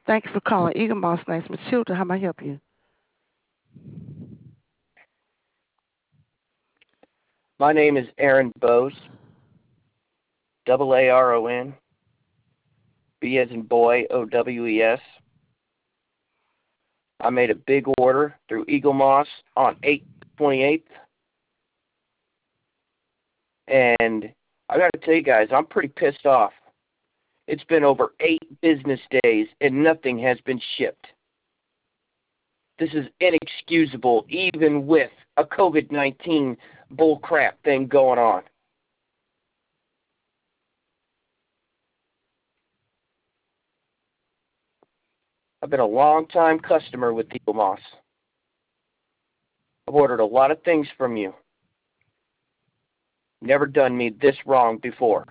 Thank you for calling Eagle Moss. Name's Matilda. How may I help you? My name is Aaron Bowes, Aaron, B as in boy, Owes. I made a big order through Eagle Moss on 8/28th, and I got to tell you guys, I'm pretty pissed off. It's been over 8 business days, and nothing has been shipped. This is inexcusable, even with a COVID-19 bullcrap thing going on. I've been a long-time customer with Eagle Moss. I've ordered a lot of things from you. Never done me this wrong before.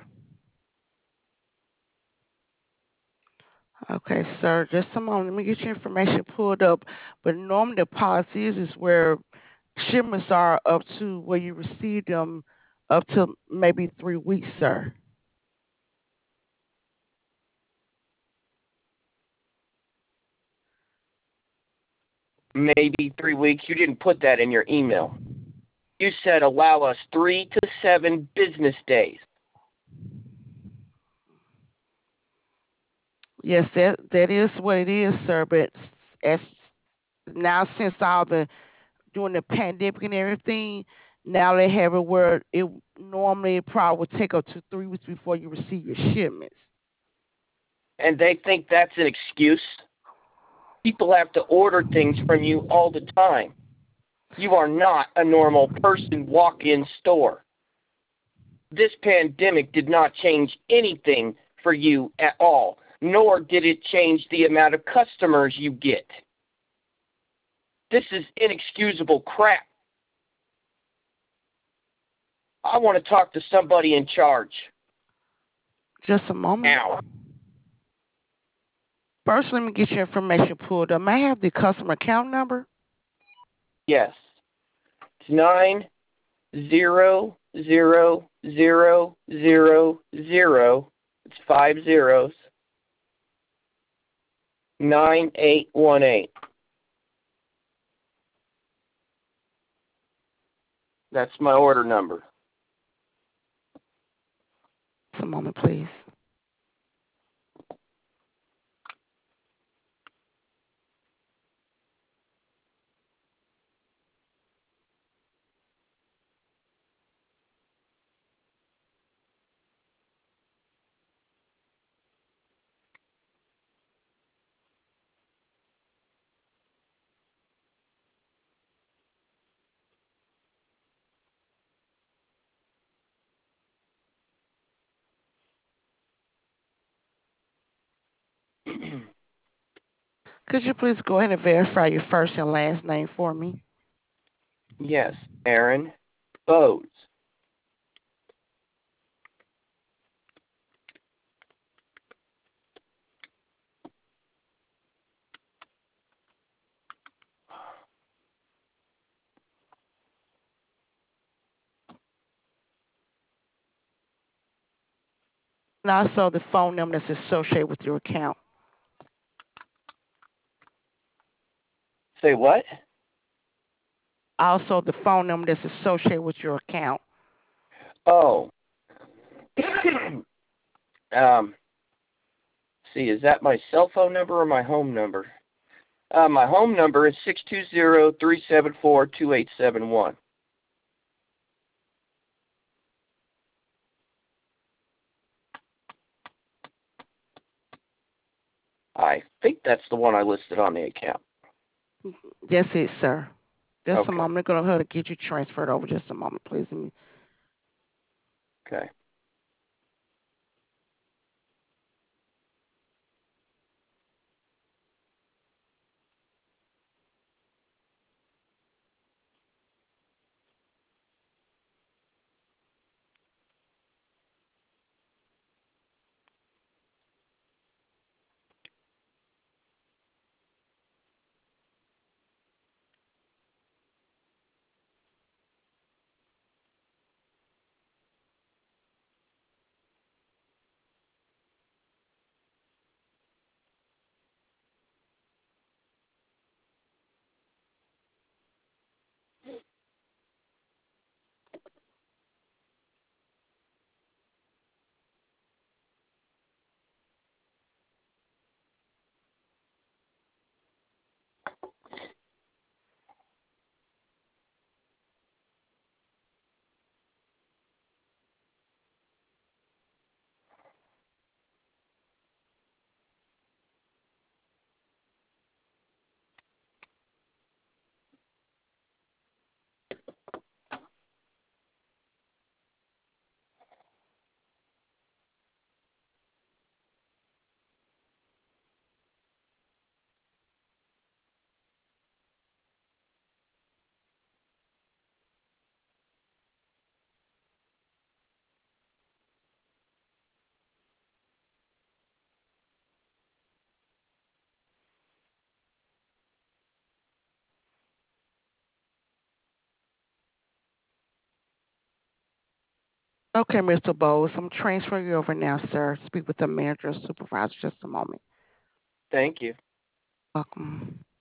Okay, sir. Just a moment. Let me get your information pulled up. But normally the policy is where shipments are up to where you receive them up to maybe 3 weeks, sir. Maybe 3 weeks. You didn't put that in your email. You said allow us 3 to 7 business days. Yes, that is what it is, sir. But as now since all the during the pandemic and everything, now they have it where it normally probably would take up to 3 weeks before you receive your shipments. And they think that's an excuse. People have to order things from you all the time. You are not a normal person walk-in store. This pandemic did not change anything for you at all, nor did it change the amount of customers you get. This is inexcusable crap. I want to talk to somebody in charge Just a moment. now. First, let me get your information pulled up. May I have the customer account number? Yes. It's 90000. It's 5 zeros. 9818. That's my order number. Just a moment, please. Could you please go ahead and verify your first and last name for me? Yes, Aaron Bowes. And also the phone number that's associated with your account. Say what? Also the phone number that's associated with your account. Oh. um, see, is that my cell phone number or my home number? My home number is 620-374-2871. I think that's the one I listed on the account. That's it, sir. Just a Okay. moment. I'm going to go ahead and get you transferred over. Just a moment, please. Okay. Okay, Mr. Bowles, I'm transferring you over now, sir. Speak with the manager or supervisor just a moment. Thank you. Welcome.